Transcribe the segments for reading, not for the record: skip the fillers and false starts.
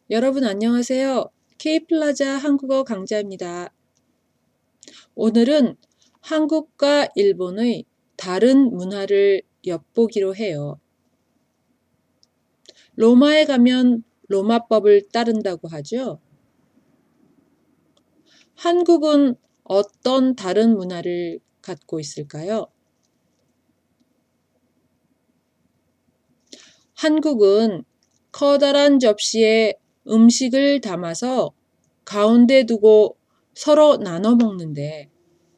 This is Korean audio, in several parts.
여러분 안녕하세요. K플라자 한국어 강좌입니다. 오늘은 한국과 일본의 다른 문화를 엿보기로 해요. 로마에 가면 로마법을 따른다고 하죠. 한국은 어떤 다른 문화를 갖고 있을까요? 한국은 커다란 접시에 음식을 담아서 가운데 두고 서로 나눠 먹는데,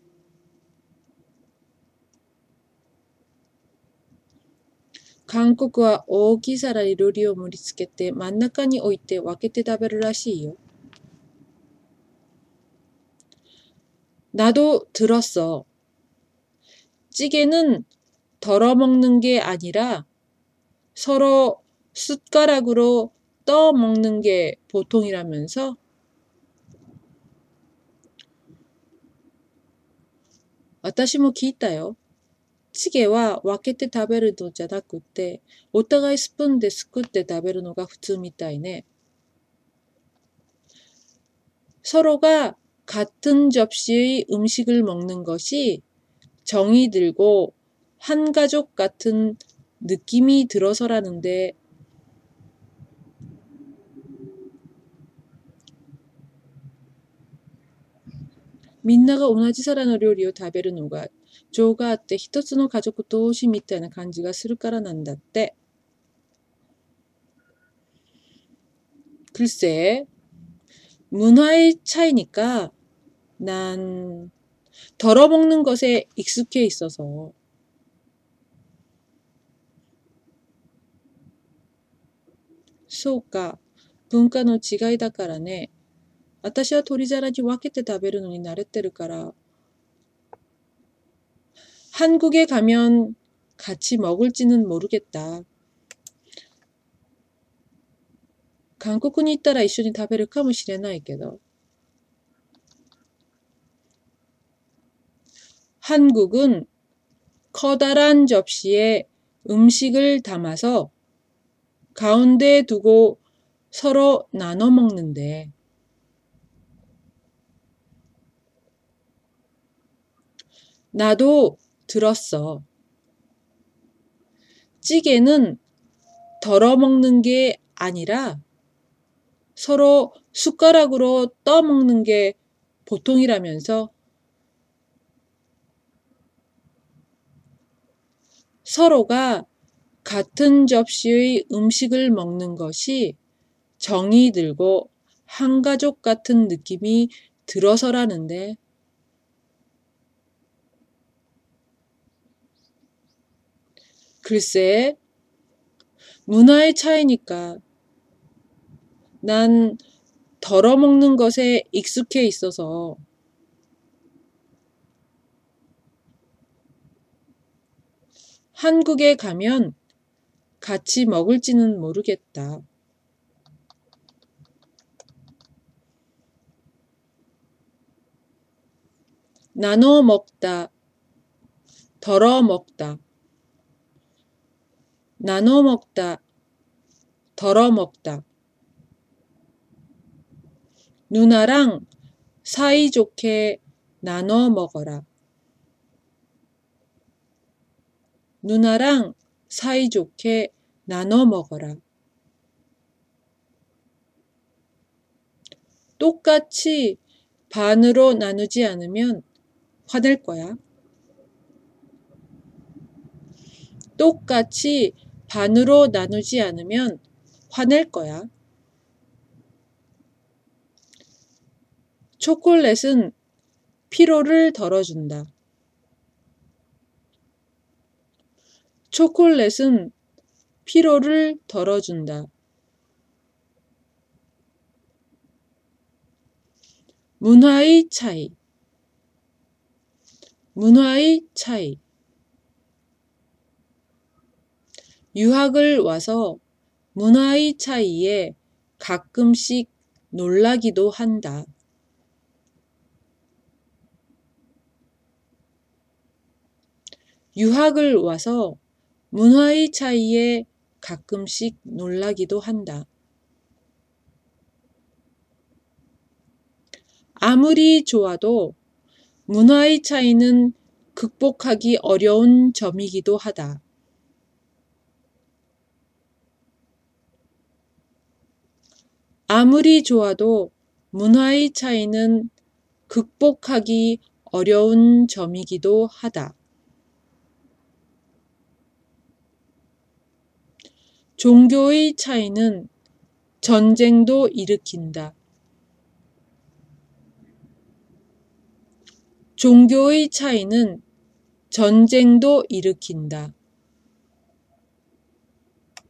韓国は大きい皿に料理を盛り付けて真ん中に置いて分けて食べるらしいよ。 나도 들었어. 찌개는 덜어 먹는 게 아니라 서로 숟가락으로 떠 먹는 게 보통이라면서? 私も聞いたよ。チゲは分けて食べるのじゃなくて、お互いスプーンですくって食べるのが普通みたいね。 서로가 같은 접시의 음식을 먹는 것이 정이 들고 한 가족 같은 느낌이 들어서라는데, みんなが同じ皿の料理を食べるのが情があって一つの家族同士みたいな感じがするからなんだって。 글쎄, 문화의 차이니까 난 덜어 먹는 것에 익숙해 있어서. そうか、文化の違いだからね。私は鶏皿に分けて食べるのに慣れてるから。 한국에 가면 같이 먹을지는 모르겠다. 韓国に行ったら一緒に食べるかもしれないけど。 한국은 커다란 접시에 음식을 담아서 가운데 두고 서로 나눠 먹는데, 나도 들었어. 찌개는 덜어 먹는 게 아니라 서로 숟가락으로 떠 먹는 게 보통이라면서? 서로가 같은 접시의 음식을 먹는 것이 정이 들고 한 가족 같은 느낌이 들어서라는데, 글쎄, 문화의 차이니까 난 덜어 먹는 것에 익숙해 있어서. 한국에 가면 같이 먹을지는 모르겠다. 나눠 먹다, 덜어 먹다. 나눠 먹다, 덜어 먹다. 누나랑 사이좋게 나눠 먹어라. 누나랑 사이좋게 나눠 먹어라. 똑같이 반으로 나누지 않으면 화낼 거야. 똑같이 반으로 나누지 않으면 화낼 거야. 초콜릿은 피로를 덜어준다. 초콜릿은 피로를 덜어준다. 문화의 차이. 문화의 차이. 유학을 와서 문화의 차이에 가끔씩 놀라기도 한다. 유학을 와서 문화의 차이에 가끔씩 놀라기도 한다. 아무리 좋아도 문화의 차이는 극복하기 어려운 점이기도 하다. 아무리 좋아도 문화의 차이는 극복하기 어려운 점이기도 하다. 종교의 차이는 전쟁도 일으킨다. 종교의 차이는 전쟁도 일으킨다.